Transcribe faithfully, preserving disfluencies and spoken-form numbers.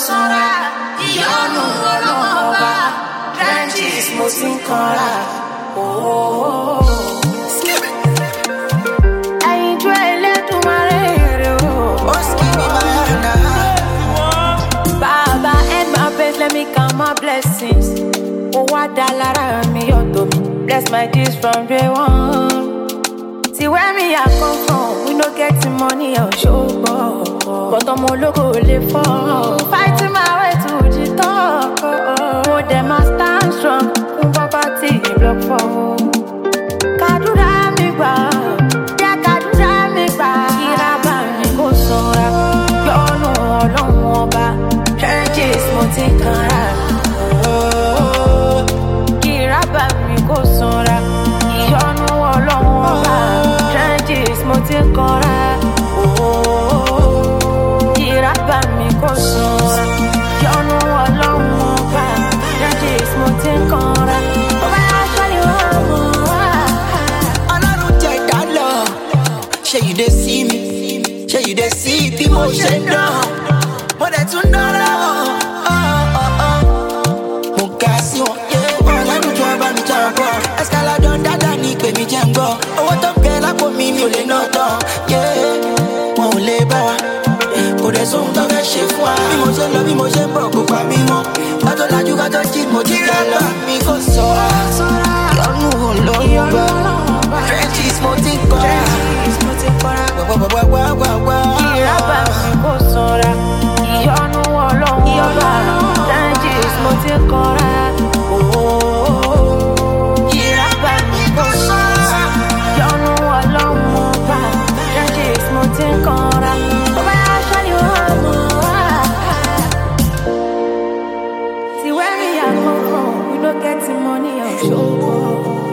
sanra, ìyọ́nú Ọlọ́run ọba, trenches mo ti ń kanra. Àyìnjú Ẹlẹ́dùmarè rè o. Ó skip my hand now. Baba, end my pace, let me count my blessings. Oh, what dollar me to me. Bless my days from day one. See where me I come from, we no get the money or show, but I'm a logo live for. Fighting my way to the top. Oh, them I stand strong. Um poverty block for. Kadura mi ba, ya kadura mi ba. Kiraba mi go sora, yonu Ọlọ́run ọba. Trenches mo ti kanra. Kiraba mi go sora, yonu Ọlọ́run ọba. Trenches mo ti kanra. Kiraba mi go sora, yonu Ọlọ́run ọba. Trenches mo ti kanra. Say you dey see me, say you dey see the motion down. But that's too no love. Oh oh oh. Mukasi won, yeah. All I do to about me jump on. Escalade on dada ni pe mi jengo. Oh what up girl I put me mi o le no tan. Yeah. Wọ́n ò lè bá wa. Kò dẹ̀ sóhun tó fẹ́ ṣe fún wa. Bí mo ṣe lọ bí mo ṣe ń bọ̀ kó pa mí mọ́. Ọjọ́ lajú kájọ́ jí mo ti rẹ̀ lọ. Mi kò sọ wa. Yọnu Ọlọ́run bá. Trenches mo ti kọ́. Kiraba mi kò sanra, ìyọ́nú Ọlọ́run ọba, trenches mo ti kanra. Kiraba mi kò sanra, ìyọ́nú Ọlọ́run ọba, trenches mo ti kanra. Bàbá aṣọ ni wọ́n mọ̀ wá. See where me I come from, we no get the money or show.